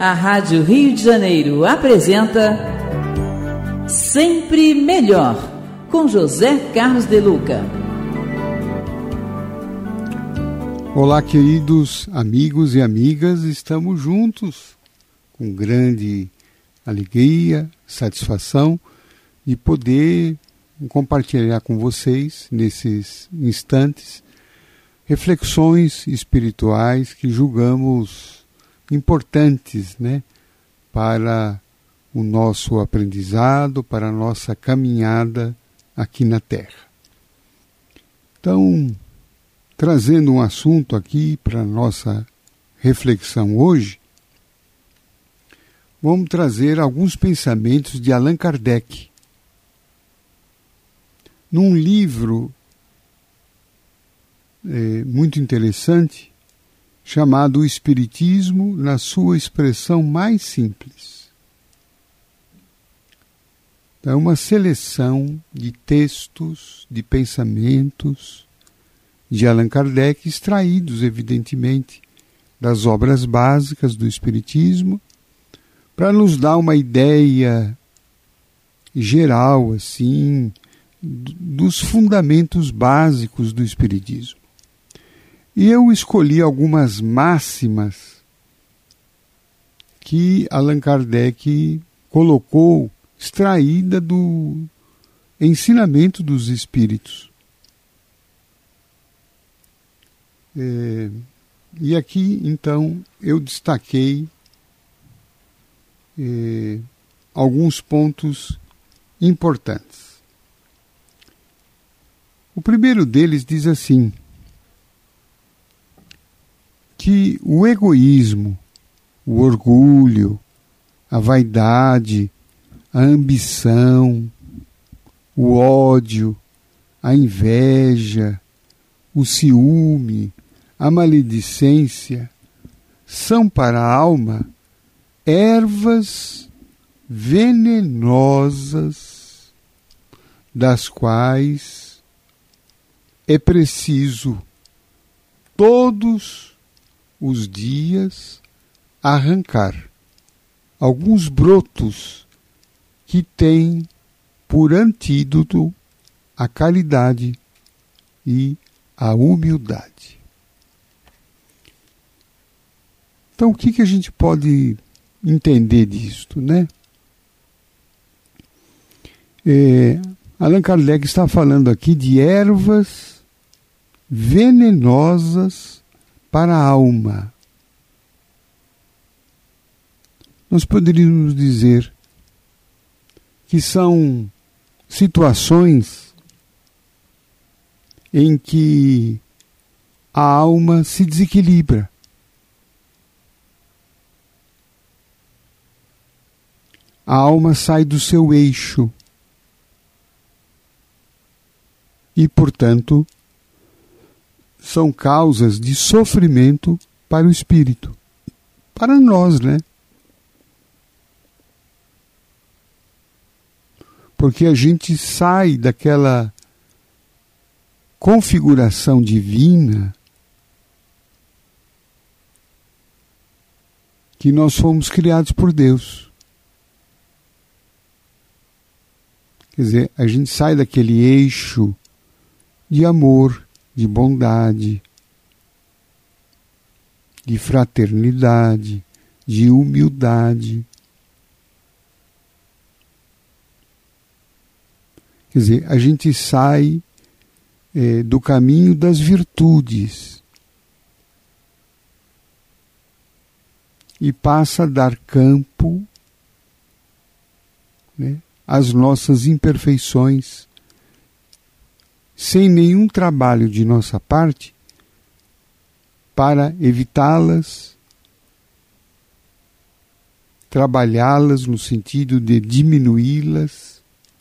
A Rádio Rio de Janeiro apresenta Sempre Melhor, com José Carlos de Luca. Olá, queridos amigos e amigas, estamos juntos com grande alegria, satisfação de poder compartilhar com vocês, nesses instantes, reflexões espirituais que julgamos importantes, para o nosso aprendizado, para a nossa caminhada aqui na Terra. Então, trazendo um assunto aqui para a nossa reflexão hoje, vamos trazer alguns pensamentos de Allan Kardec, num livro muito interessante, chamado O Espiritismo na sua expressão mais simples. É uma seleção de textos, de pensamentos de Allan Kardec, extraídos, evidentemente, das obras básicas do Espiritismo, para nos dar uma ideia geral, assim, dos fundamentos básicos do Espiritismo. E eu escolhi algumas máximas que Allan Kardec colocou, extraída do ensinamento dos Espíritos. E aqui, então, eu destaquei alguns pontos importantes. O primeiro deles diz assim, que o egoísmo, o orgulho, a vaidade, a ambição, o ódio, a inveja, o ciúme, a maledicência, são para a alma ervas venenosas, das quais é preciso todos os dias arrancar alguns brotos que têm por antídoto a caridade e a humildade. Então, o que a gente pode entender disto, Allan Kardec está falando aqui de ervas venenosas para a alma. Nós poderíamos dizer que são situações em que a alma se desequilibra. A alma sai do seu eixo e, portanto, são causas de sofrimento para o espírito, para nós, Porque a gente sai daquela configuração divina que nós fomos criados por Deus. Quer dizer, a gente sai daquele eixo de amor, de bondade, de fraternidade, de humildade. Quer dizer, a gente sai do caminho das virtudes e passa a dar campo às nossas imperfeições, sem nenhum trabalho de nossa parte para evitá-las, trabalhá-las no sentido de diminuí-las,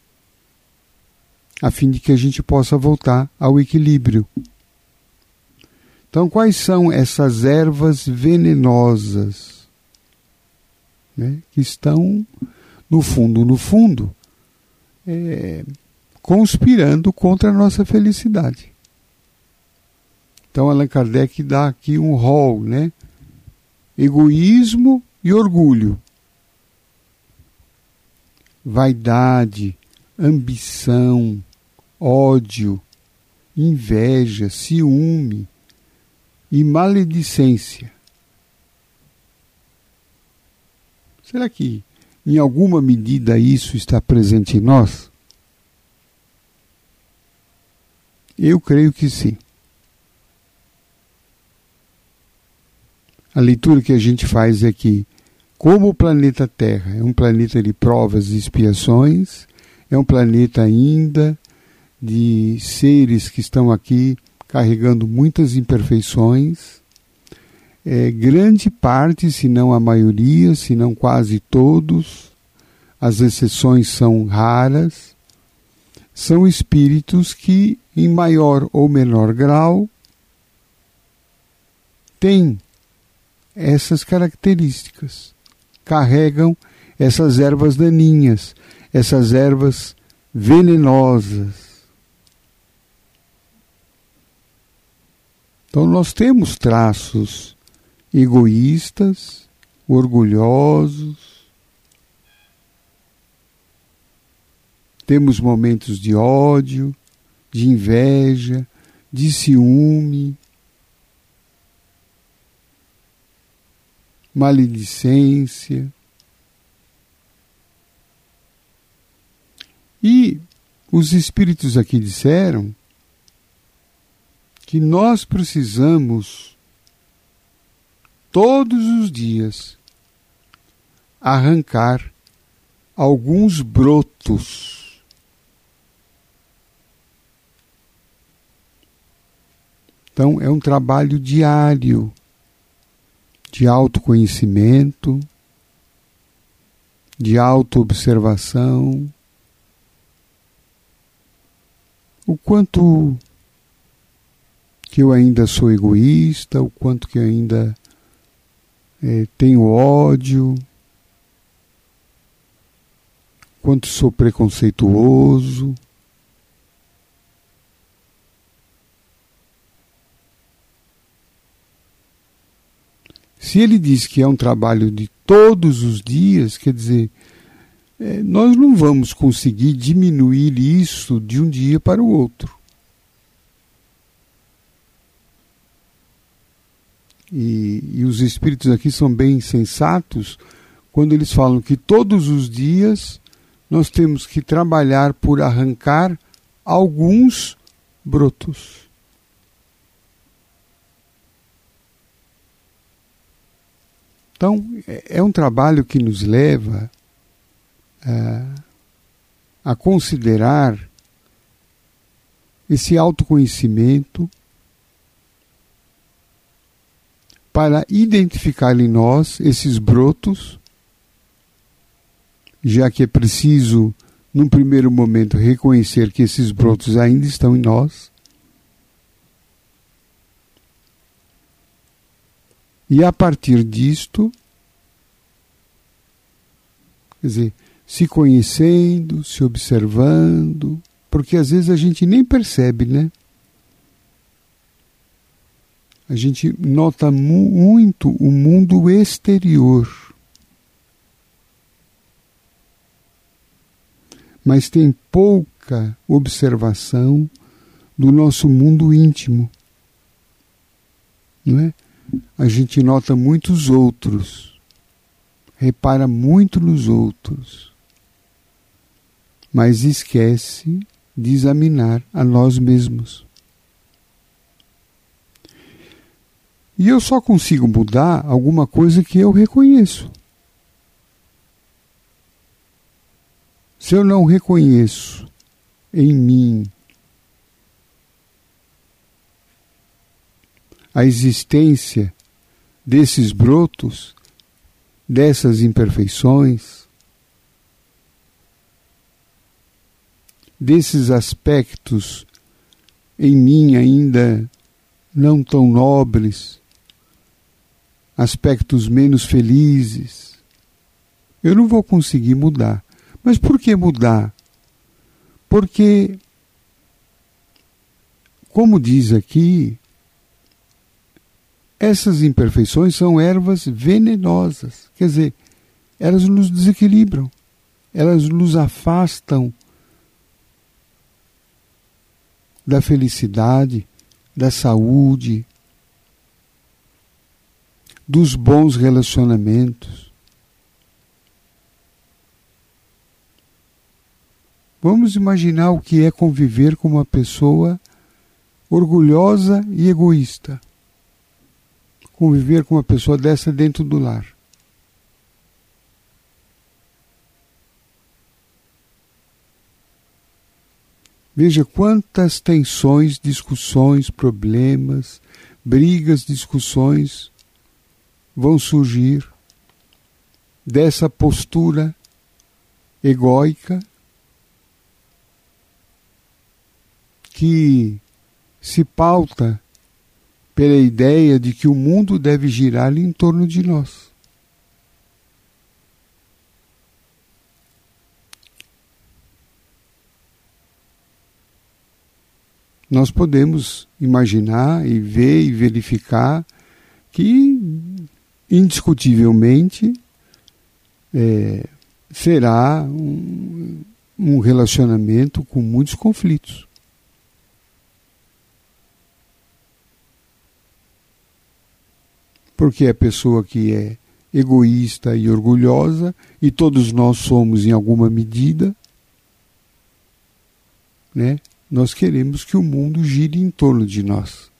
a fim de que a gente possa voltar ao equilíbrio. Então, quais são essas ervas venenosas, que estão, no fundo, conspirando contra a nossa felicidade? Então, Allan Kardec dá aqui um rol, egoísmo, e orgulho, vaidade, ambição, ódio, inveja, ciúme e maledicência. Será que em alguma medida isso está presente em nós? Eu creio que sim. A leitura que a gente faz é que, como o planeta Terra é um planeta de provas e expiações, é um planeta ainda de seres que estão aqui carregando muitas imperfeições, grande parte, se não a maioria, se não quase todos, as exceções são raras, são espíritos que, em maior ou menor grau, têm essas características, carregam essas ervas daninhas, essas ervas venenosas. Então nós temos traços egoístas, orgulhosos, temos momentos de ódio, de inveja, de ciúme, maledicência. E os espíritos aqui disseram que nós precisamos, todos os dias, arrancar alguns brotos. Então, é um trabalho diário de autoconhecimento, de autoobservação. O quanto que eu ainda sou egoísta, o quanto que eu ainda tenho ódio, o quanto sou preconceituoso. Se ele diz que é um trabalho de todos os dias, quer dizer, nós não vamos conseguir diminuir isso de um dia para o outro. E os espíritos aqui são bem sensatos quando eles falam que todos os dias nós temos que trabalhar por arrancar alguns brotos. Então, é um trabalho que nos leva a considerar esse autoconhecimento para identificar em nós esses brotos, já que é preciso, num primeiro momento, reconhecer que esses brotos ainda estão em nós, e a partir disto, quer dizer, se conhecendo, se observando, porque às vezes a gente nem percebe, né? A gente nota muito o mundo exterior, mas tem pouca observação do nosso mundo íntimo, não é? A gente nota muito os outros, repara muito nos outros, mas esquece de examinar a nós mesmos. E eu só consigo mudar alguma coisa que eu reconheço. Se eu não reconheço em mim a existência desses brotos, dessas imperfeições, desses aspectos em mim ainda não tão nobres, aspectos menos felizes, eu não vou conseguir mudar. Mas por que mudar? Porque, como diz aqui, essas imperfeições são ervas venenosas. Quer dizer, elas nos desequilibram, elas nos afastam da felicidade, da saúde, dos bons relacionamentos. Vamos imaginar o que é conviver com uma pessoa orgulhosa e egoísta. Conviver com uma pessoa dessa dentro do lar. Veja quantas tensões, discussões, problemas, brigas, discussões vão surgir dessa postura egóica que se pauta pela ideia de que o mundo deve girar em torno de nós. Nós podemos imaginar e ver e verificar que, indiscutivelmente, será um relacionamento com muitos conflitos. Porque a pessoa que é egoísta e orgulhosa, e todos nós somos em alguma medida, né? Nós queremos que o mundo gire em torno de nós.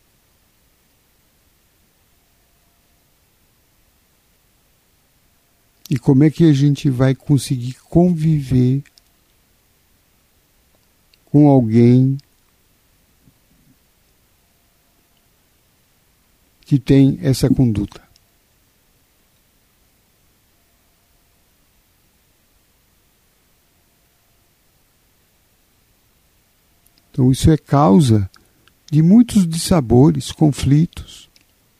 E como é que a gente vai conseguir conviver com alguém que tem essa conduta? Então isso é causa de muitos dissabores, conflitos.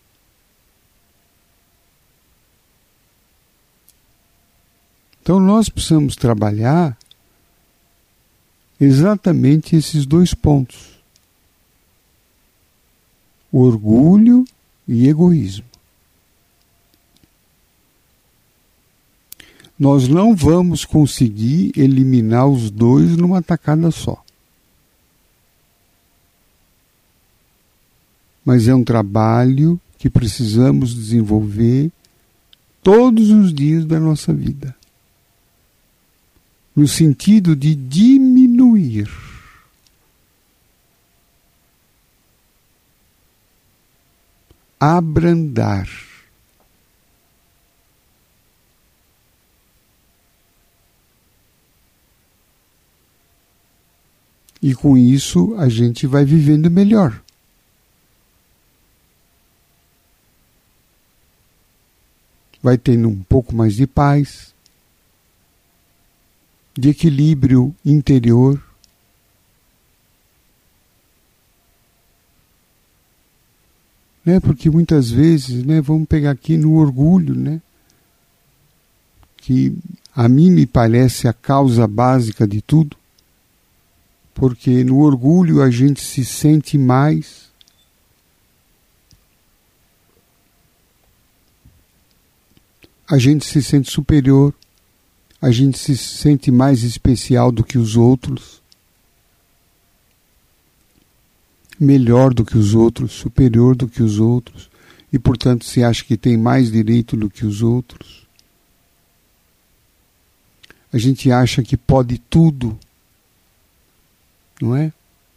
Então nós precisamos trabalhar exatamente esses dois pontos: o orgulho e egoísmo. Nós não vamos conseguir eliminar os dois numa tacada só. Mas é um trabalho que precisamos desenvolver todos os dias da nossa vida, no sentido de diminuir abrandar e com isso a gente vai vivendo melhor. Vai tendo um pouco mais de paz, de equilíbrio interior. Né? Porque muitas vezes, né, vamos pegar aqui no orgulho, né, que a mim me parece a causa básica de tudo, porque no orgulho a gente se sente mais a gente se sente superior, a gente se sente mais especial do que os outros, melhor do que os outros, superior do que os outros, e portanto se acha que tem mais direito do que os outros. A gente acha que pode tudo, não é?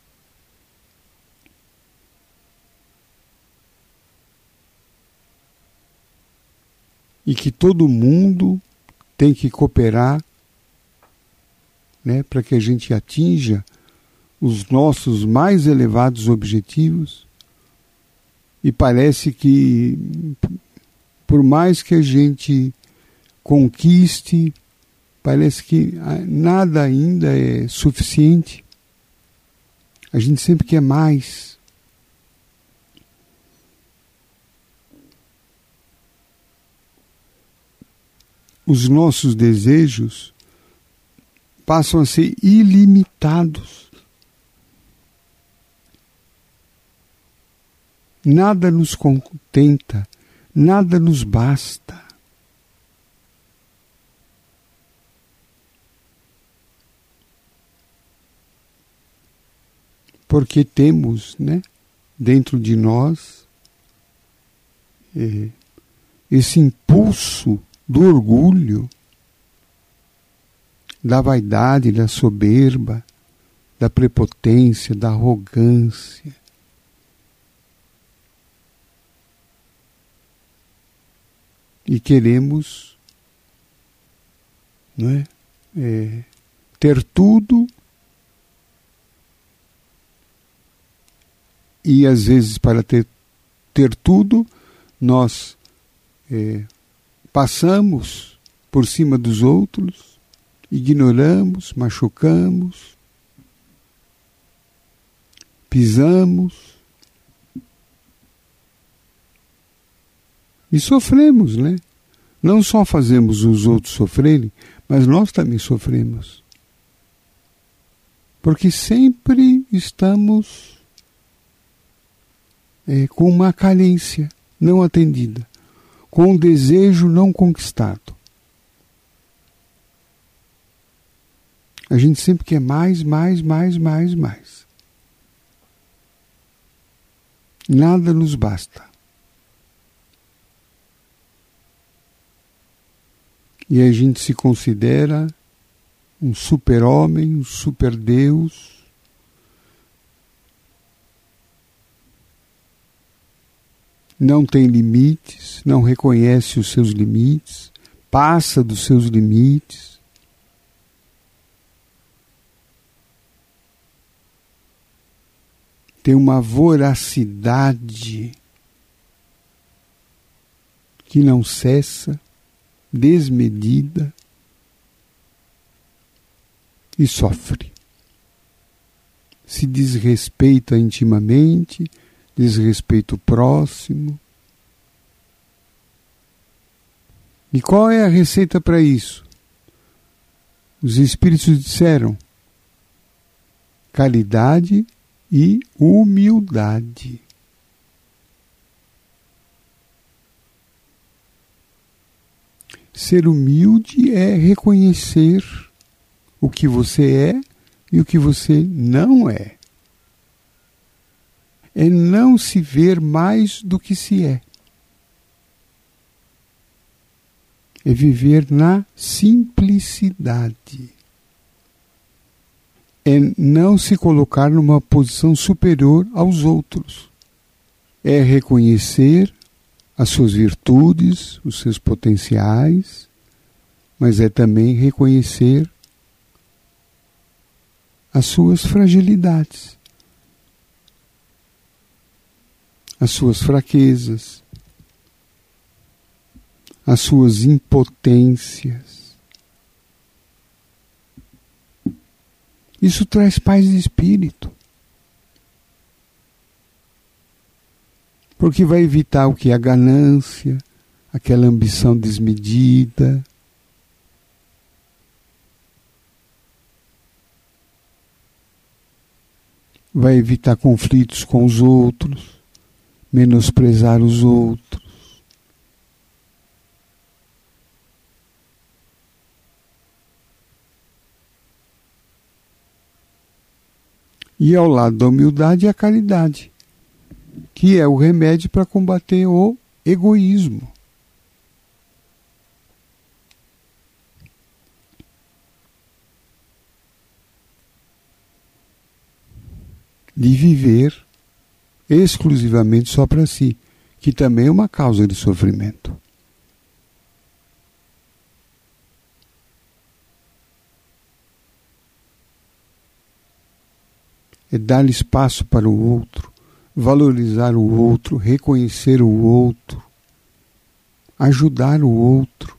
E que todo mundo tem que cooperar, né, para que a gente atinja os nossos mais elevados objetivos. E parece que, por mais que a gente conquiste, parece que nada ainda é suficiente. A gente sempre quer mais. Os nossos desejos passam a ser ilimitados. Nada nos contenta, nada nos basta. Porque temos, dentro de nós, esse impulso do orgulho, da vaidade, da soberba, da prepotência, da arrogância. E queremos ter tudo, e às vezes para ter tudo nós passamos por cima dos outros, ignoramos, machucamos, pisamos e sofremos, Não só fazemos os outros sofrerem, mas nós também sofremos. Porque sempre estamos com uma carência não atendida, com um desejo não conquistado. A gente sempre quer mais. Nada nos basta. E a gente se considera um super-homem, um super-deus. Não tem limites, não reconhece os seus limites, passa dos seus limites. Tem uma voracidade que não cessa, desmedida, e sofre. Se desrespeita intimamente, desrespeita o próximo. E qual é a receita para isso? Os Espíritos disseram: caridade e humildade. Ser humilde é reconhecer o que você é e o que você não é. É não se ver mais do que se é. É viver na simplicidade. É não se colocar numa posição superior aos outros. É reconhecer as suas virtudes, os seus potenciais, mas é também reconhecer as suas fragilidades, as suas fraquezas, as suas impotências. Isso traz paz de espírito. Porque vai evitar o que? A ganância, aquela ambição desmedida. Vai evitar conflitos com os outros, menosprezar os outros. E ao lado da humildade é a caridade, que é o remédio para combater o egoísmo. De viver exclusivamente só para si, que também é uma causa de sofrimento. É dar espaço para o outro, valorizar o outro, reconhecer o outro, ajudar o outro.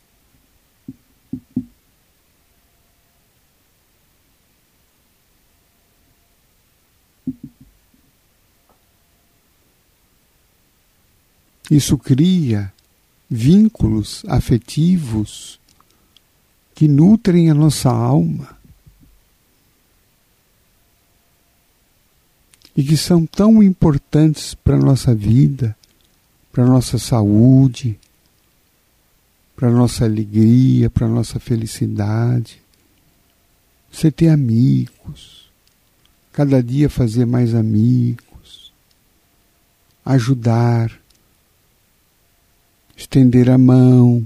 Isso cria vínculos afetivos que nutrem a nossa alma. e que são tão importantes para a nossa vida, para a nossa saúde, para a nossa alegria, para a nossa felicidade. Você ter amigos, cada dia fazer mais amigos, ajudar, estender a mão,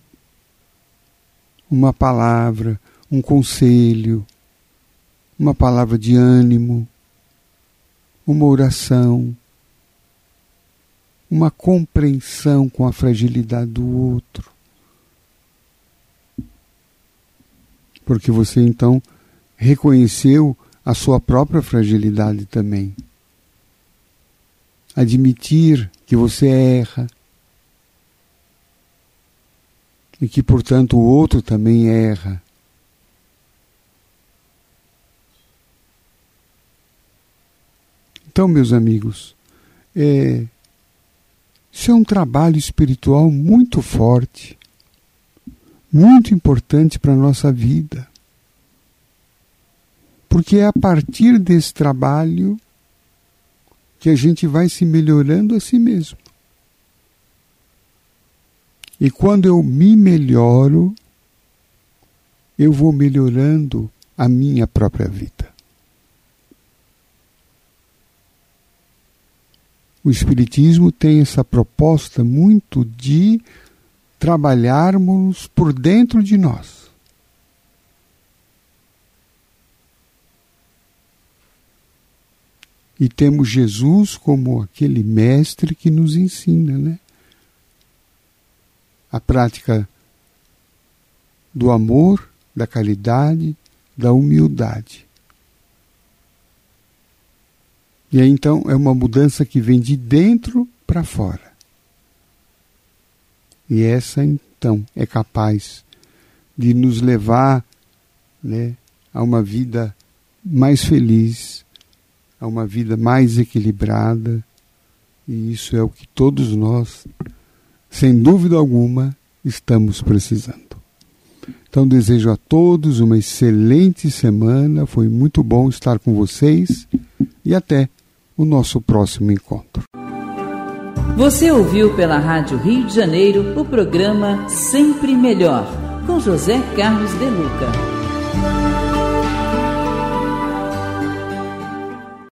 uma palavra, um conselho, uma palavra de ânimo, uma oração, uma compreensão com a fragilidade do outro. Porque você então reconheceu a sua própria fragilidade também. Admitir que você erra e que, portanto, o outro também erra. Então, meus amigos, isso é um trabalho espiritual muito forte, muito importante para a nossa vida. Porque é a partir desse trabalho que a gente vai se melhorando a si mesmo. E quando eu me melhoro, eu vou melhorando a minha própria vida. O Espiritismo tem essa proposta muito de trabalharmos por dentro de nós. E temos Jesus como aquele mestre que nos ensina, né? A prática do amor, da caridade, da humildade. E aí então é uma mudança que vem de dentro para fora. E essa então é capaz de nos levar, né, a uma vida mais feliz, a uma vida mais equilibrada. E isso é o que todos nós, sem dúvida alguma, estamos precisando. Então desejo a todos uma excelente semana, foi muito bom estar com vocês e até o nosso próximo encontro. Você ouviu pela Rádio Rio de Janeiro o programa Sempre Melhor, com José Carlos de Luca.